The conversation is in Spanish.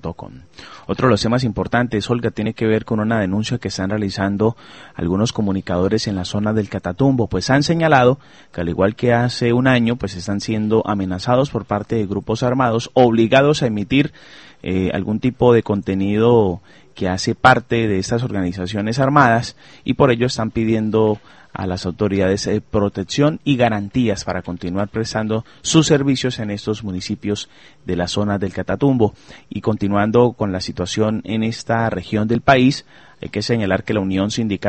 www.unionsindical.com. Otro de los temas importantes, Olga, tiene que ver con una denuncia que están realizando algunos comunicadores en la zona del Catatumbo, pues han señalado que al igual que hace un año, pues están siendo amenazados por parte de grupos armados, obligados a emitir algún tipo de contenido que hace parte de estas organizaciones armadas, y por ello están pidiendo a las autoridades protección y garantías para continuar prestando sus servicios en estos municipios de la zona del Catatumbo. Y continuando con la situación en esta región del país, hay que señalar que la Unión Sindical